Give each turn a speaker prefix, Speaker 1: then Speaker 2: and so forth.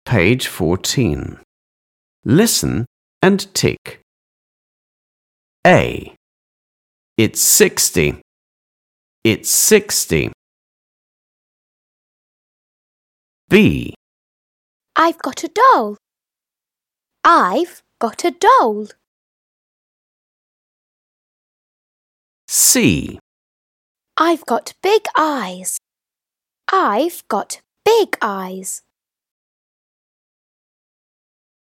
Speaker 1: Page 14. Listen and tick. A. It's 60. It's 60. B.
Speaker 2: I've got a doll. I've got a doll.
Speaker 1: C.
Speaker 2: I've got big eyes. I've got big eyes.